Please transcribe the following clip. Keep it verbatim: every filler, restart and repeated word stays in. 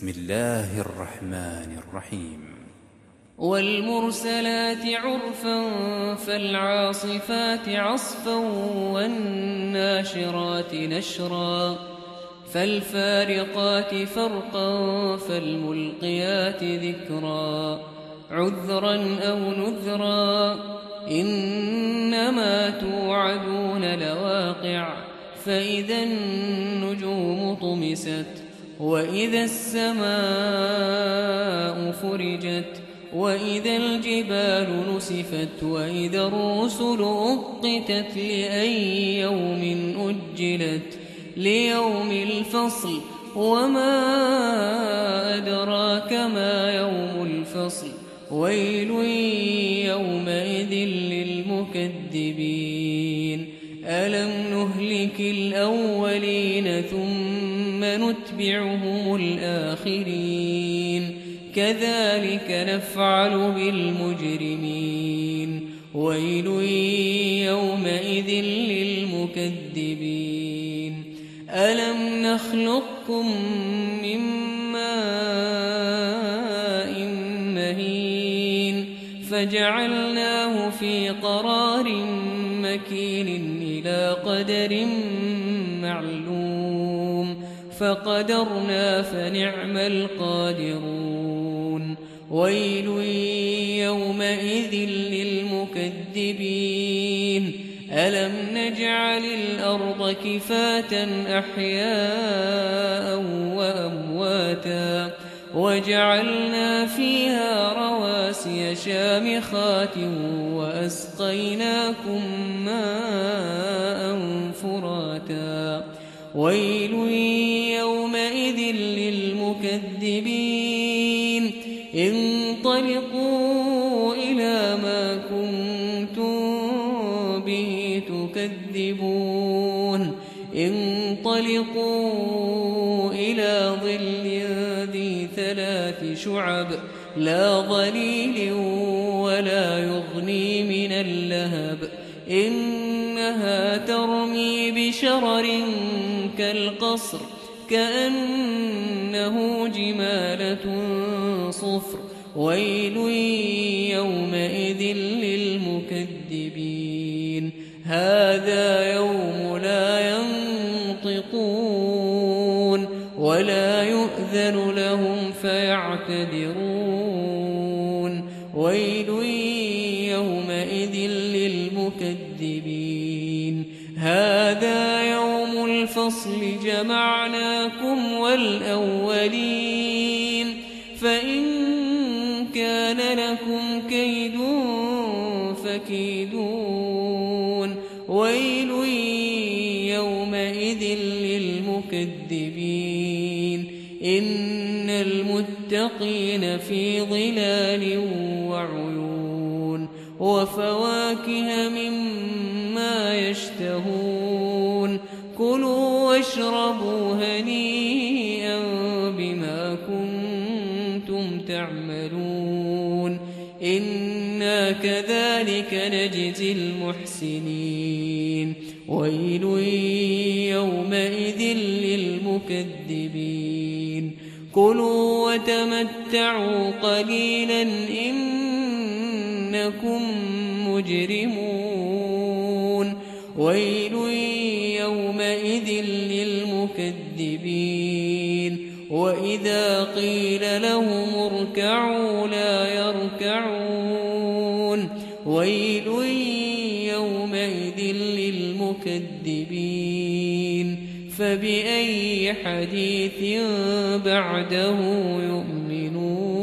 بسم الله الرحمن الرحيم والمرسلات عرفا فالعاصفات عصفا والناشرات نشرا فالفارقات فرقا فالملقيات ذكرا عذرا أو نذرا إنما توعدون لواقع فإذا النجوم طمست وإذا السماء فرجت وإذا الجبال نسفت وإذا الرسل أقتت لأي يوم أجلت ليوم الفصل وما أدراك ما يوم الفصل ويل يومئذ للمكذبين ألم نهلك الأولين ثم نتبعهم الآخرين كذلك نفعل بالمجرمين ويل يومئذ للمكذبين ألم نخلقكم من ماء مهين فجعلناه في قرار مكين إلى قدر معلوم فقدرنا فنعم القادرون ويل يومئذ للمكذبين ألم نجعل الأرض كفاة أحياء وأمواتا وجعلنا فيها رواسي شامخات وأسقيناكم ماء فراتا ويل يومئذ للمكذبين انطلقوا إلى ما كنتم به تكذبون انطلقوا إلى ظل ذي ثلاث شعب لا ظليل ولا يغني من اللهب إنها ترمي بشرر كالقصر كأنه جمالة صفر ويل يومئذ للمكذبين هذا يوم لا ينطقون ولا يؤذن لهم فيعتذرون ويل يومئذ للمكذبين هذا يوم الفصل جمعناكم والأولين فإن كان لكم كيد فكيدون ويل يومئذ للمكذبين إن المتقين في ظلال وعيون وفواكه مما يشتهون كلوا واشربوا هنيئا بما كنتم تعملون إنا كذلك نجزي المحسنين ويل يومئذ للمكذبين كلوا وتمتعوا قليلا إنكم مجرمون ويل يومئذ للمكذبين وإذا قيل لهم اركعوا لا يركعون ويل يومئذ للمكذبين فبأي حديث بعده يؤمنون